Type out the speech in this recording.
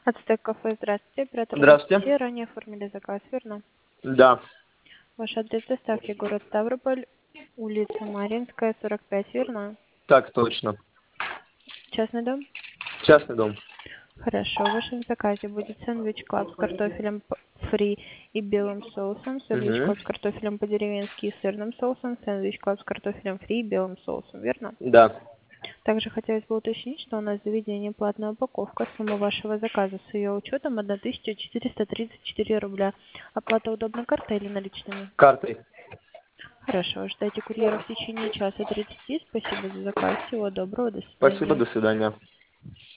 Ацтек кафе, здравствуйте. Оператор Здравствуйте. Анастасия. Ранее оформили заказ, верно? Да, Ваш адрес доставки город Ставрополь, улица Маринская, 45, верно? так точно. Частный дом? Частный дом. Хорошо. В вашем заказе будет сэндвич клаб с картофелем фри и белым соусом, сэндвич Угу. клаб с картофелем по-деревенски и сырным соусом, сэндвич клаб с картофелем фри и белым соусом, верно? Да. Также хотелось бы уточнить, что у нас в заведении платная упаковка. Сумма вашего заказа с ее учетом 1434 рубля. Оплата удобна картой или наличными? Картой. Хорошо, ждайте курьера в течение часа 30. Спасибо за заказ. Всего доброго, до Спасибо, свидания. до свидания.